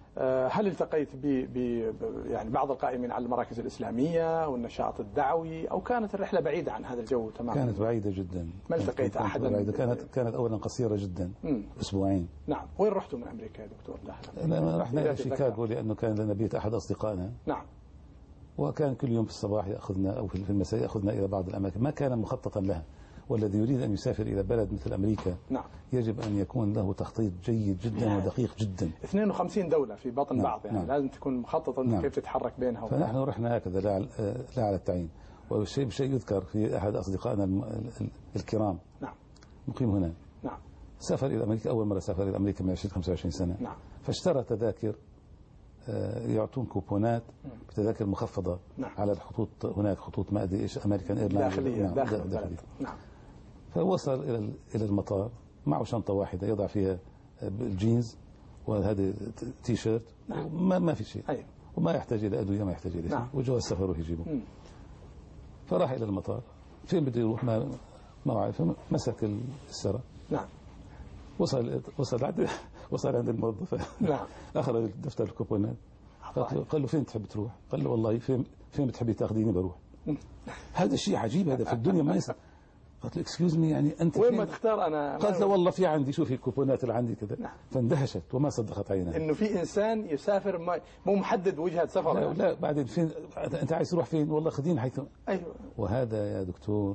هل التقيت ب يعني بعض القائمين على المراكز الإسلامية والنشاط الدعوي، أو كانت الرحلة بعيدة عن هذا الجو تماما؟ كانت بعيدة جدا. ما التقيت أحدا؟ بعيدة. كانت كانت أولا قصيرة جدا، مم. أسبوعين. نعم. وين رحتوا من أمريكا يا دكتور؟ لا رحنا إلى شيكاغو لأنه كان لنا بيت أحد أصدقائنا. نعم. وكان كل يوم في الصباح يأخذنا أو في المساء يأخذنا إلى بعض الأماكن، ما كان مخططا لها. والذي يريد أن يسافر إلى بلد مثل أمريكا، نعم. يجب أن يكون له تخطيط جيد جدا، نعم. ودقيق جدا. اثنين وخمسين دولة في بطن، نعم. بعض يعني، نعم. لازم تكون مخططا، نعم. كيف تتحرك بينها. فنحن رحنا هكذا لا لا على التعيين. والشيء بشيء يذكر في أحد أصدقائنا الكرام، نعم. مقيم هنا، نعم. سافر إلى أمريكا أول مرة سافر إلى أمريكا من عشرين خمسة وعشرين سنة، نعم. فاشترى تذاكر، يعطون كوبونات بتذاكر مخفضة، نعم. على الخطوط هناك، خطوط ما أدري إيش، أمريكان إيرلاينز، داخلية، نعم. داخل البلد، نعم. فوصل إلى إلى المطار معه شنطة واحدة يضع فيها الجينز وهذا تي شيرت، نعم. ما ما في شيء، أيوه. وما يحتاج إلى أدوية، ما يحتاج إلى شيء، نعم. وجواز سفره يجيبه. فراح إلى المطار، فين بده يروح ما ما عارف، مسك السرة، نعم. وصل وصل عند وصل عند الموظف، نعم. أخرج دفتر الكوبونات، قال له, قال له فين تحب تروح؟ قال له والله فين فين بتحبي تاخذيني بروح. هذا شيء عجيب، هذا في الدنيا ما يصير. قالت له اكسكيوز مي، يعني انت وين ما تختار انا. قالت له والله في عندي، شوفي الكوبونات اللي عندي كذا، نعم. فاندهشت وما صدقت عينها انه في انسان يسافر ما مو محدد وجهه سفر. لا, لا بعدين فين انت عايز تروح فين؟ والله خذيني حيث. ايوه. وهذا يا دكتور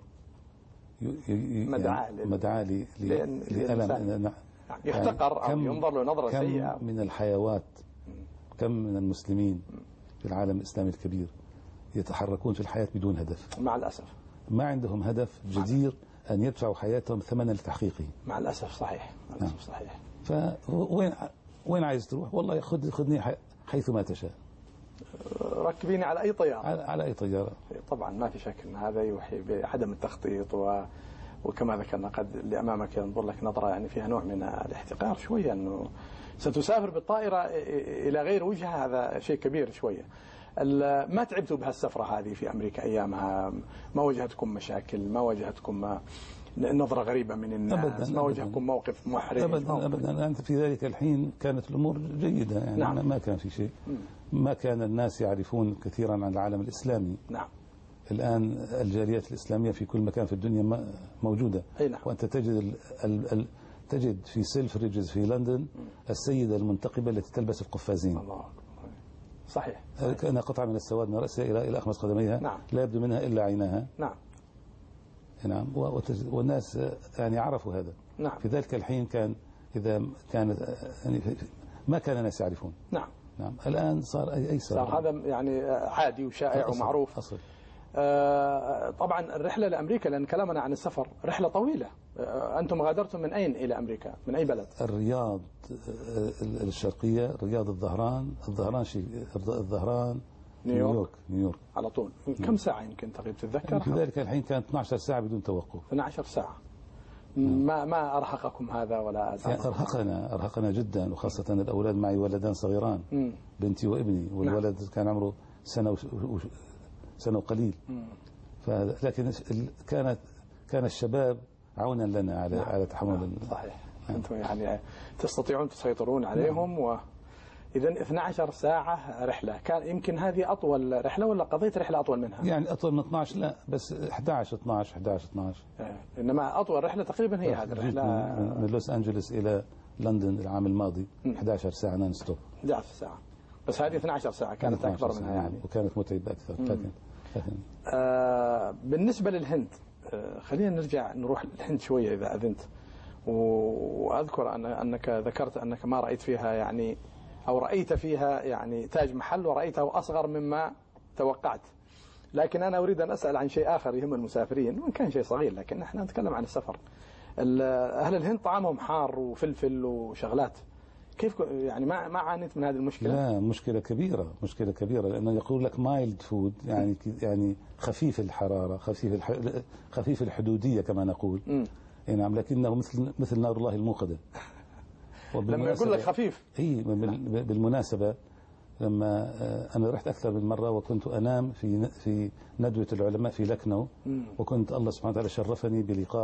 مدعاة مدعاة لألم، يحتقر أو ينظر له نظرة سيئة. كم من الحيوات، كم من المسلمين في العالم الإسلامي الكبير يتحركون في الحياة بدون هدف، مع الأسف ما عندهم هدف جدير أن يدفعوا حياتهم ثمنا لتحقيقه. مع الأسف صحيح، مع الأسف صحيح. فوين وين عايز تروح؟ والله خذ خذني حيث ما تشاء، ركبيني على أي طيارة، على, على أي طيارة. طبعا ما في شك أن هذا يوحي بعدم التخطيط، و وكما ذكرنا قد اللي أمامك ينظر لك نظرة يعني فيها نوع من الاحتقار شوية، أنه ستسافر بالطائرة إلى غير وجهة، هذا شيء كبير شوية. ما تعبتوا بهالسفرة هذه في أمريكا أيامها؟ ما واجهتكم مشاكل؟ ما واجهتكم نظرة غريبة من الناس؟ أبداً ما واجهكم موقف محرج؟ أبدا أبدا. أنت في ذلك الحين كانت الأمور جيدة يعني، نعم. ما كان في شيء، ما كان الناس يعرفون كثيرا عن العالم الإسلامي. نعم. الآن الجاليات الإسلامية في كل مكان في الدنيا موجودة، نعم. وأنت تجد ال ال ال تجد في سيلفريدجز في لندن السيدة المنتقبة التي تلبس القفازين. الله. صحيح. كأنها قطعة من السواد من رأسها إلى إلى أخمص قدميها، نعم. لا يبدو منها إلا عيناها. نعم. نعم. والناس يعني عرفوا هذا. نعم. في ذلك الحين كان إذا كانت يعني ما كان الناس يعرفون. نعم. نعم. الآن صار أي أي صار, صار هذا يعني عادي وشائع أصل ومعروف. أصل. آه طبعا الرحلة لأمريكا، لأن كلامنا عن السفر رحلة طويلة. آه أنتم غادرتم من أين إلى أمريكا؟ من أي بلد؟ الرياض الشرقية، الرياض الظهران، الظهران شيء الظهران نيويورك. نيويورك نيويورك على طول. كم ساعة يمكن تقريبا تتذكر؟ في ذلك الحين كانت اثنتي عشرة ساعة بدون توقف. اثنتي عشرة ساعة. ما ما أرهقكم هذا ولا يعني أرهقنا أرهقنا جدا، وخاصة الأولاد، معي ولدان صغيران، م. بنتي وابني، والولد نعم. كان عمره سنة وش... وش... سنة وقليل. فهذا لكن كانت كان الشباب عونا لنا على نعم. على تحمل نعم. صحيح. نعم. أنتم يعني تستطيعون تسيطرون عليهم. نعم. و إذا اثنتي عشرة ساعة رحلة، كان يمكن هذه أطول رحلة ولا قضيت رحلة أطول منها؟ يعني أطول من اثنتي عشرة لا، بس احدى عشر اثنتي عشر احدى عشر اثنتي عشر. إنما أطول رحلة تقريبا هي هذه الرحلة من لوس أنجلوس إلى لندن العام الماضي احدى عشرة ساعة نون ستوب. احدى عشرة ساعة، بس هذه اثنتي عشرة ساعة كانت أكبر منها يعني، وكانت متعبة أكثر. لكن آه بالنسبة للهند، آه خلينا نرجع نروح الهند شوية إذا أذنت. وأذكر أن أنك ذكرت أنك ما رأيت فيها يعني، أو رأيت فيها يعني تاج محل ورأيته أصغر مما توقعت. لكن أنا أريد أن أسأل عن شيء آخر يهم المسافرين، وإن كان شيء صغير لكن احنا نتكلم عن السفر. أهل الهند طعامهم حار وفلفل وشغلات، كيف يعني ما ما عانيت من هذه المشكلة؟ لا، مشكلة كبيرة، مشكلة كبيرة، لأنه يقول لك مايلد فود، يعني يعني خفيف الحرارة، خفيف الح... خفيف الحدودية كما نقول. م. نعم، لكنه مثل مثل نار الله الموقدة. لما يقول لك خفيف، اي بالمناسبة لما أنا رحت أكثر من مرة، وكنت أنام في في ندوة العلماء في لكنو، وكنت الله سبحانه وتعالى شرفني بلقاء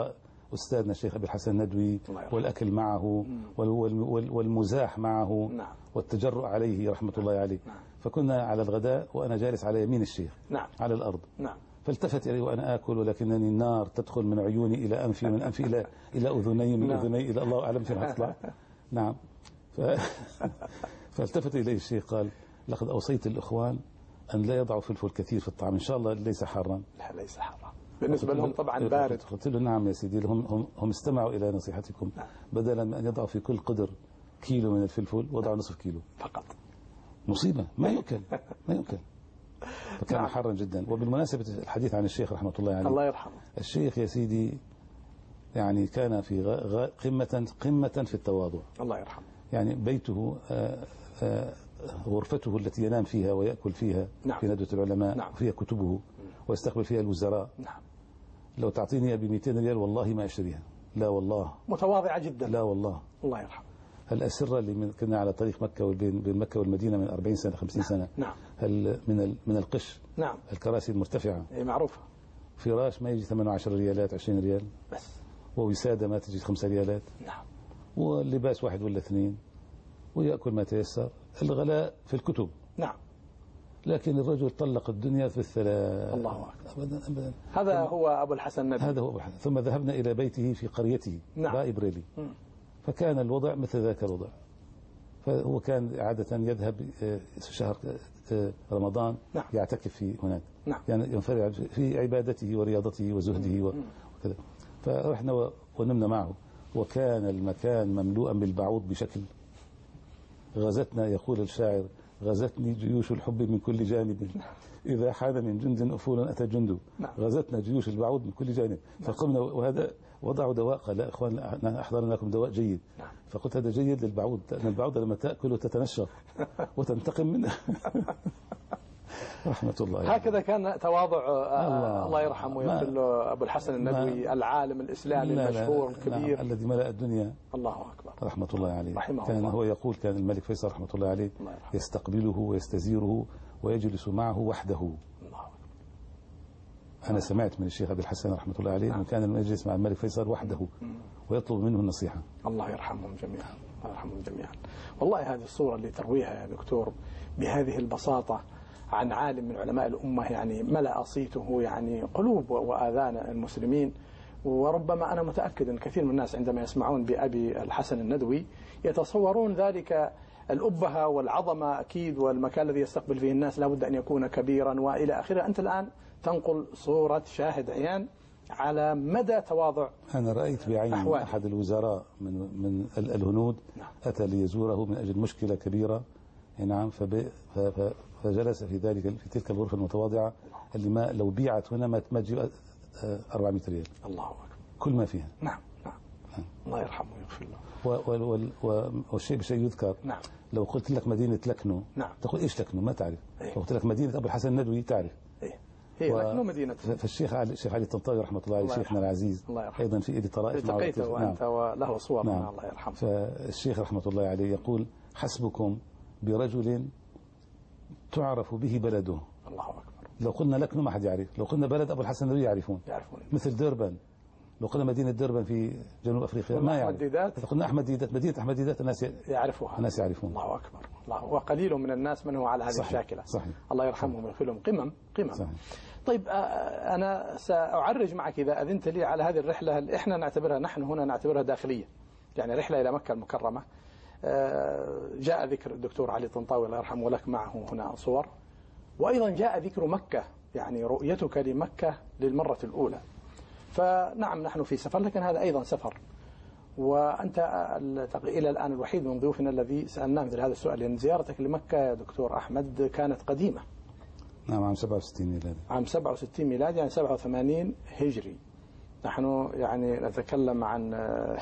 أستاذنا الشيخ أبي الحسن الندوي، الله يرحمه. والأكل معه وال- وال- وال- والمزاح معه نعم. والتجرؤ عليه رحمة الله عليه. نعم. فكنا على الغداء وأنا جالس على يمين الشيخ نعم. على الأرض، نعم. فالتفت إلي وأنا آكل، ولكنني النار تدخل من عيوني إلى أنفي، من أنفي إلى إلى أذني، من نعم. أذني إلى الله أعلم فين هتطلع. نعم. ف... فالتفت إلي الشيخ قال: لقد أوصيت الإخوان أن لا يضعوا فلفل كثير في الطعام، إن شاء الله ليس حارا. لا ليس حرام بالنسبة لهم طبعا بارد. قلت له: نعم يا سيدي، هم, هم, هم استمعوا إلى نصيحتكم، بدلا من أن يضعوا في كل قدر كيلو من الفلفل وضعوا نصف كيلو. فقط. مصيبة، ما يؤكل ما يؤكل. فكان نعم. حارا جدا. وبالمناسبة الحديث عن الشيخ رحمة الله عليه، الله يرحمه. الشيخ يا سيدي يعني كان في غ- غ- قمة قمة في التواضع. الله يرحمه. يعني بيته آه، آه، غرفته التي ينام فيها ويأكل فيها نعم. في ندوة العلماء، نعم. فيها كتبه ويستقبل فيها الوزراء. نعم. لو تعطيني ب مئتين ريال والله ما أشتريها، لا والله، متواضعة جدا. لا والله. الله يرحمه. الأسرة اللي من كنا على طريق مكة وبين بين مكة والمدينة من أربعين سنة خمسين سنة، نعم. هل من ال- من القش، نعم. الكراسي المرتفعة، إيه معروفة. فراش ما يجي ثمانية عشر ريالات عشرين ريال، بس. ووسادة ما تجي خمسة ريالات، نعم. واللباس واحد ولا اثنين، ويأكل ما تيسر. الغلاء في الكتب، نعم. لكن الرجل طلق الدنيا في الثلاث. الله أكبر. أبدا أبدا. هذا هو أبو الحسن الندوي. هذا هو أبو الحسن. ثم ذهبنا إلى بيته في قريته، نعم. رائي بريلي، مم. فكان الوضع مثل ذاك الوضع. فهو كان عادة يذهب آه، شهر آه، رمضان، نعم. يعتكف في هناك، نعم. يعني ينفرد في عبادته ورياضته وزهده و- وكذا. فرحنا و- ونمنا معه، وكان المكان مملوءا بالبعوض بشكل. غزتنا، يقول الشاعر: غزتني جيوش الحب من كل جانب، إذا حان من جند أفول أتى جند. نعم. غزتنا جيوش البعوض من كل جانب. فقمنا، وهذا وضعوا دواء، قال: لا إخوان، أحنا أحضرنا لكم دواء جيد. نعم. فقلت: هذا جيد للبعوض، لأن البعوض لما تأكل وتتنشط وتنتقم منه. رحمة الله. هكذا كان تواضع آه، الله. الله يرحمه. ما- يقول له أبو الحسن الندوي ما- العالم الإسلامي لا- لا- المشهور نعم، الكبير. الذي ملأ الدنيا، الله أكبر. رحمة الله عليه. رحمه كان الله. هو يقول: كان الملك فيصل رحمة الله عليه الله يرحمه. يستقبله ويستزيره ويجلس معه وحده. الله أكبر. أنا سمعت من الشيخ أبي الحسن رحمة الله عليه أنه كان يجلس مع الملك فيصل وحده ويطلب منه النصيحة. الله يرحمهم جميعا. الله يرحمهم جميعا. والله هذه الصورة اللي ترويها يا دكتور بهذه البساطة عن عالم من علماء الأمة، يعني ملأ صيته يعني قلوب وآذان المسلمين. وربما أنا متأكد أن كثير من الناس عندما يسمعون بأبي الحسن الندوي يتصورون ذلك الأبهة والعظمة أكيد، والمكان الذي يستقبل فيه الناس لابد أن يكون كبيرا وإلى آخره. أنت الآن تنقل صورة شاهد عيان على مدى تواضع. أنا رأيت بعيني أحوالي. أحد الوزراء من من ال- الهنود نعم. أتى ليزوره من أجل مشكلة كبيرة. نعم. فب- ف- ف- فجلس في ذلك في تلك الغرفة المتواضعة اللي ما لو بيعت هنا ما ما تجيب آه، أربعمائة ريال الله أكبر. كل ما فيها. نعم. نعم. الله يرحمه ويغفر له. و- وال- وال- و- والشيء بشيء يذكر. نعم. لو قلت لك مدينة لكنو نعم. تقول إيش لكنو؟ ما تعرف. إيه. لو قلت لك مدينة أبو الحسن الندوي تعرف. إيه. هي و- لكنه مدينة. ف- فالشيخ علي الشيخ علي الطنطاوي رحمة الله عليه الله شيخنا يرحمه. العزيز الله يرحمه. أيضا في إيدي طرائف معه التقيته كثير. وأنت وله صور. نعم. الله يرحمه. فالشيخ رحمة الله عليه يقول: حسبكم برجل تعرف به بلده. الله أكبر. لو قلنا لكنو ما حد يعرف، لو قلنا بلد أبو الحسن الندوي يعرفون. يعرفون. مثل ديربان، لو قلنا مدينة ديربان في جنوب أفريقيا قلنا ما أحمد يعرف. ديدات. إذا قلنا أحمد ديدات، مدينة أحمد ديدات الناس ي- يعرفها. الناس يعرفون. الله أكبر. الله. وقليل من الناس من هو على هذه صحيح. الشاكلة. صحيح. الله يرحمهم ويغفر لهم. قمم قمم. صحيح. طيب آه، أنا سأعرج معك إذا أذنت لي على هذه الرحلة اللي إحنا نعتبرها نحن هنا نعتبرها داخلية، يعني رحلة إلى مكة المكرمة. آه، جاء ذكر الدكتور علي الطنطاوي الله يرحمه ولك معه هنا صور، وأيضا جاء ذكر مكة، يعني رؤيتك لمكة للمرة الأولى. فنعم نحن في سفر، لكن هذا أيضا سفر. وأنت إلى الآن الوحيد من ضيوفنا الذي سألناه مثل هذا السؤال، لأن زيارتك لمكة يا دكتور أحمد كانت قديمة. نعم، عام سبعة وستين ميلادي. عام سبعة وستين ميلادي، يعني سبعة وثمانين هجري. نحن يعني نتكلم عن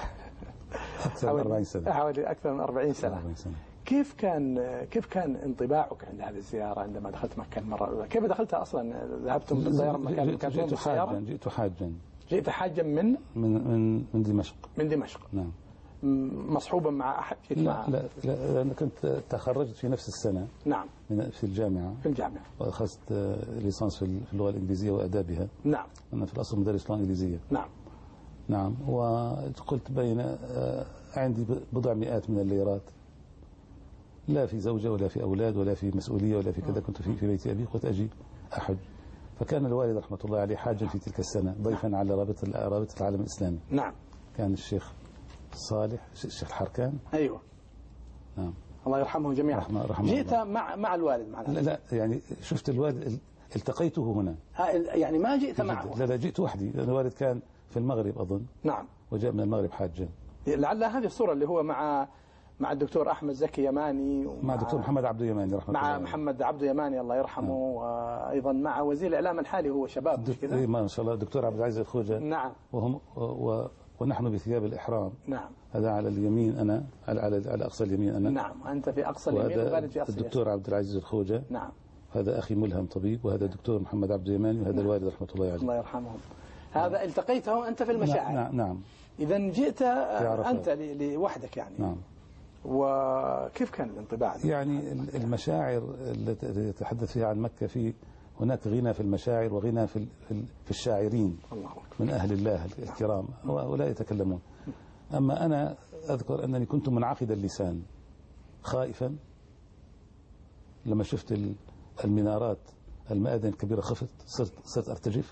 أكثر من أربعين سنة. حوالي أكثر من أربعين سنة. أربعين سنة. كيف كان كيف كان انطباعك عند هذه الزيارة عندما دخلت مكة المرة الأولى؟ كيف دخلتها أصلا؟ ذهبتم بالطيارة مكان جئت, جئت حاجا جئت حاجا جئت حاجا من من من من دمشق. من دمشق. نعم. مصحوبا مع أحد؟ لا, لا لا أنا كنت تخرجت في نفس السنة. نعم. من في الجامعة. في الجامعة. وأخذت ليسانس في اللغة الإنجليزية وآدابها. نعم. أنا في الأصل مدرس لغة إنجليزية. نعم. نعم. وقلت بين آه، عندي بضع مئات من الليرات، لا في زوجة ولا في أولاد ولا في مسؤولية ولا في كذا، كنت في في بيت أبي، قلت أجي أحج. فكان الوالد رحمة الله عليه حاجا في تلك السنة ضيفا على رابطة رابطة العالم الإسلامي. نعم. كان الشيخ صالح الشيخ الحركان. أيوة. نعم. الله يرحمهم جميعا. رحمة رحمة جئت الله. مع مع الوالد معنا؟ لا, لا يعني شفت الوالد، التقيته هنا. يعني ما جئت معه؟ لا لا جئت وحدي، لأن الوالد كان في المغرب أظن. نعم. وجاء من المغرب حاجا. لعل هذه الصورة اللي هو مع مع الدكتور أحمد زكي يماني، مع الدكتور محمد عبده يماني رحمه الله. مع محمد عبده يماني الله يرحمه. وأيضا مع وزير الإعلام الحالي هو شباب، مش كذا؟ ما شاء الله الدكتور عبد العزيز الخوجة. نعم. وهم و ونحن بثياب الإحرام. نعم. هذا على اليمين أنا، على على, على أقصى اليمين أنا. نعم. أنت في أقصى اليمين وغالب في أقصى اليسار. الدكتور عبد العزيز الخوجة. نعم. هذا أخي ملهم طبيب، وهذا الدكتور محمد عبد اليماني، وهذا نعم. الوالد رحمة الله عليه. الله يرحمهم. هذا نعم. التقيته أنت في المشاعر. نعم نعم. إذا جئت أنت لوحدك يعني. نعم. وكيف كان الانطباع؟ يعني المشاعر التي يتحدث فيها عن مكة، في هناك غنى في المشاعر وغنى في في الشاعرين الله من أهل الله الكرام، ولا يتكلمون. أما أنا أذكر أنني كنت منعقد اللسان خائفا لما شفت المنارات المآذن الكبيرة، خفت صرت صرت أرتجف،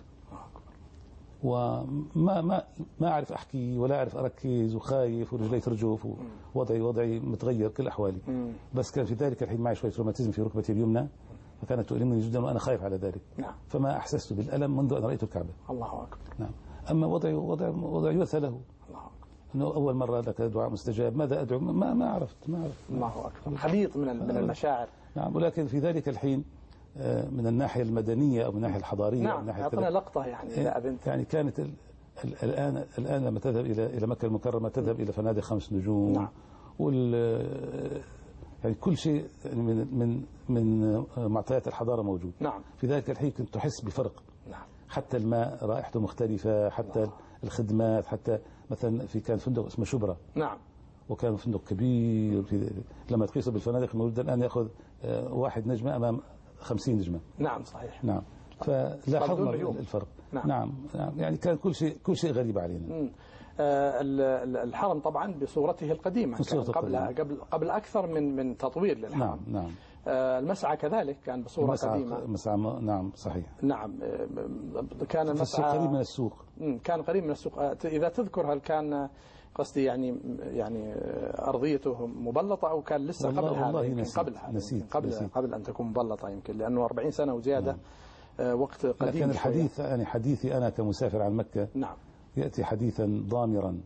وما ما ما أعرف أحكي ولا أعرف أركز، وخايف ورجلي ترجف، ووضعي وضعي متغير كل أحوالي. بس كان في ذلك الحين معي شوية روماتيزم في ركبتي اليمنى، فكانت تؤلمني جدا وأنا خايف على ذلك. نعم. فما أحسست بالألم منذ أن رأيت الكعبة. الله أكبر. نعم. أما وضعي وضع وضع يرثى له. الله أكبر. أنه أول مرة لك دعاء مستجاب، ماذا أدعو؟ ما ما عرفت ما عرفت. الله أكبر. خليط من من المشاعر. نعم. ولكن في ذلك الحين من الناحية المدنية أو من الناحية الحضارية، نعم. أعطنا لقطة يعني. لا بنت. يعني كانت ال ال الآن الآن لما تذهب إلى إلى مكة المكرمة تذهب إلى فنادق خمس نجوم. نعم. وال يعني كل شيء من من من معطيات الحضارة موجود. نعم. في ذلك الحين كنت تحس بفرق. نعم. حتى الماء رائحته مختلفة، حتى نعم. الخدمات، حتى مثلا في كان فندق اسمه شبرا. نعم. وكان فندق كبير، في لما تقيسه بالفنادق الموجودة الآن يأخذ واحد نجمة أمام خمسين نجمة. نعم صحيح. نعم. فلاحظنا الفرق. نعم. نعم. نعم. يعني كان كل شيء كل شيء غريب علينا. آه الحرم طبعا بصورته القديمة، كان قبل قبل قبل أكثر من من تطوير للحرم. نعم نعم. آه المسعى كذلك كان بصورة المسعى قديمة. مسعى نعم صحيح. نعم. كان المسعى قريب من السوق. كان قريب من السوق. إذا تذكر هل كان قصدي يعني يعني أرضيته مبلطة أو كان لسه قبل هذا؟ والله نسيت. قبل هذا نسيت. قبل نسيت. قبل أن تكون مبلطة يمكن، لأنه أربعين سنة وزيادة. نعم. آه وقت قديم. لكن الحديث يعني حديثي أنا كمسافر عن مكة. نعم. يأتي حديثا ضامرا،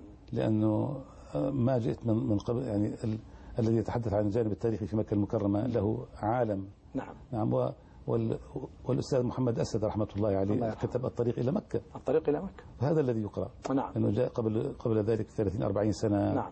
لأنه ما جئت من من قبل يعني ال الذي يتحدث عن الجانب التاريخي في مكة المكرمة له عالم. نعم. نعم. وال والأستاذ محمد أسد رحمة الله عليه الله كتب الطريق إلى مكة. الطريق إلى مكة. هذا الذي يقرأ. نعم. لأنه جاء قبل قبل ذلك ثلاثين أربعين سنة. نعم.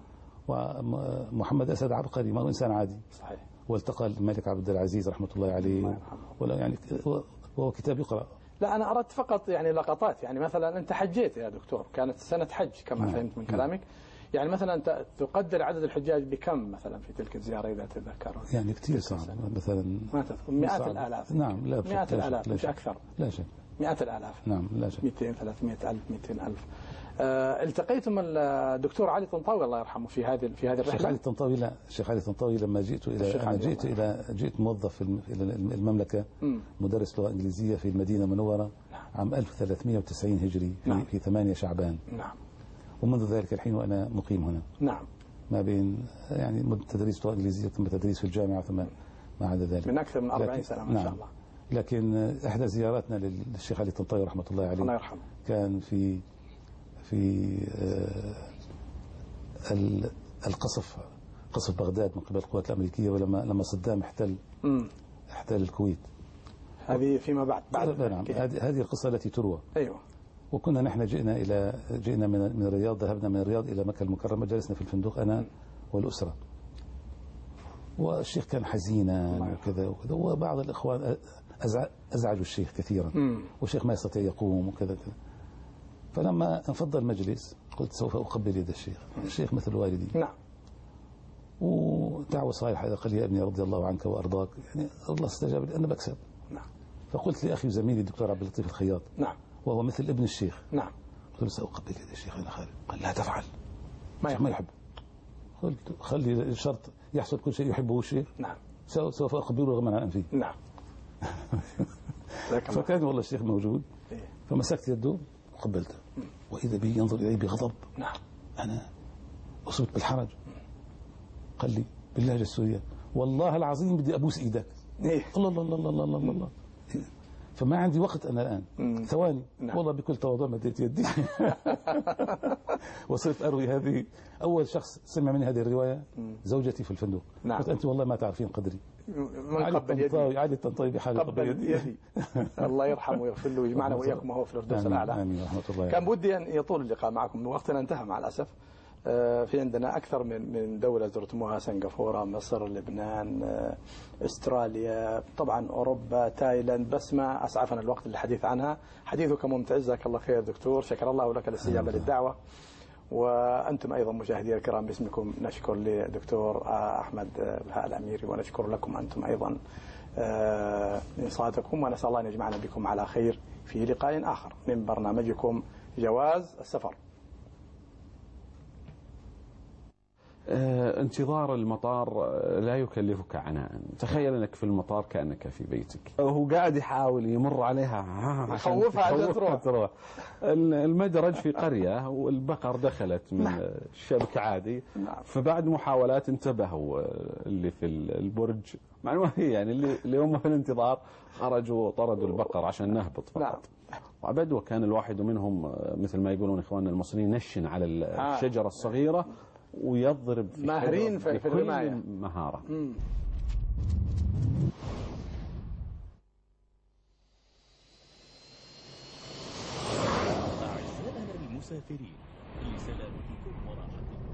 ومحمد أسد عبقري، ما هو إنسان عادي. صحيح. والتقى الملك عبد العزيز رحمة الله عليه. ولا يعني وهو كتاب يقرأ. لا أنا أردت فقط يعني لقطات، يعني مثلا أنت حجيت يا دكتور، كانت سنة حج كما نعم. فهمت من كلامك. يعني مثلا أنت تقدر عدد الحجاج بكم مثلا في تلك الزيارة إذا تتذكر؟ يعني كثير صعب، مثلا ما تذكر مئات الآلاف. نعم لا مئات الآلاف مش أكثر. لا شك. مئات الآلاف. نعم لا شك. مئتين ثلاثمئة ألف مئتين ألف. آه التقيتم الدكتور علي طنطاوي الله يرحمه في هذه في هذه الرحلة. الشيخ علي طنطاوي لا الشيخ علي طنطاوي لما جئت إلى أنا جئت إلى جئت موظف في المملكة م. مدرس لغة إنجليزية في المدينة المنورة. نعم. عام ألف وثلاثمئة وتسعين هجري في, نعم. في ثمانية شعبان. نعم. ومنذ ذلك الحين وأنا مقيم هنا. نعم. ما بين يعني تدريس لغة إنجليزية ثم تدريس في الجامعة ثم ما عدا ذلك. من أكثر من أربعين سنة ما نعم. شاء الله. لكن إحدى زياراتنا للشيخ علي طنطاوي رحمة الله عليه الله يرحمه كان في في آه القصف قصف بغداد من قبل القوات الأمريكية، ولما لما صدام احتل م. احتل الكويت. هذه فيما بعد بعد نعم. هذه هذه القصة التي تروى. أيوه. وكنا نحن جئنا إلى جئنا من من الرياض، ذهبنا من الرياض إلى مكة المكرمة، جلسنا في الفندق أنا والأسرة، والشيخ كان حزينا وكذا وكذا، وبعض الإخوان أزعجوا الشيخ كثيرا، والشيخ ما يستطيع يقوم وكذا كذا. فلما انفض المجلس قلت سوف أقبل يد الشيخ، الشيخ مثل والدي. نعم. ودعوة صالحة، قال يا ابني رضي الله عنك وأرضاك، يعني الله استجاب لي، أنا بكسب. نعم. فقلت لأخي وزميلي الدكتور عبد اللطيف الخياط. نعم. وهو مثل ابن الشيخ. نعم. قلت له سأقبل يد الشيخ أنا خالد. قال لا تفعل، ما ما يحب. قلت خلي الشرط يحصل كل شيء يحبه الشيخ. نعم. سوف أقبله رغم عن أنفه. نعم. فكان والله الشيخ موجود، فمسكت يده وقبلته، وإذا به ينظر إلي بغضب. نعم. أنا أصبت بالحرج. قال لي باللهجة السورية والله العظيم بدي أبوس إيدك. إيه؟ الله الله الله الله الله الله. فما عندي وقت أنا الآن. مم. ثواني. نعم. والله بكل تواضع مديت يدي. وصرت أروي هذه. أول شخص سمع مني هذه الرواية زوجتي في الفندق. نعم. قلت أنت والله ما تعرفين قدري. من قبل يدي عادي تنطوي بحال قبل يدي. الله يرحمه ويغفر له ويجمعنا وإياكم وهو في الفردوس الأعلى. آمين ورحمة الله. كان بدي أن يطول اللقاء معكم، وقتنا انتهى مع الأسف. في عندنا أكثر من من دولة زرتموها، سنغافورة، مصر، لبنان، استراليا، طبعا أوروبا، تايلاند، بس ما أسعفنا الوقت للحديث عنها. حديثك ممتع، جزاك الله خير دكتور، شكر الله لك الاستجابة للدعوة. وأنتم أيضا مشاهدي الكرام باسمكم نشكر لدكتور أحمد بهاء الأميري، ونشكر لكم أنتم أيضا إنصاتكم، ونسأل الله أن يجمعنا بكم على خير في لقاء آخر من برنامجكم جواز السفر. اه انتظار المطار لا يكلفك عناء، تخيل انك في المطار كأنك في بيتك. هو قاعد يحاول يمر عليها يخوفها عشان تروح. المدرج في قرية والبقر دخلت من الشبك عادي، فبعد محاولات انتبهوا اللي في البرج، مع يعني اللي اللي هم في الانتظار خرجوا وطردوا البقر عشان نهبط فقط. وعبد وكان الواحد منهم مثل ما يقولون اخواننا المصريين نشن على الشجرة الصغيرة ويضرب في ماهرين في, في الرماية مهارة. مم. أعزائنا المسافرين، لسلامتكم وراحتكم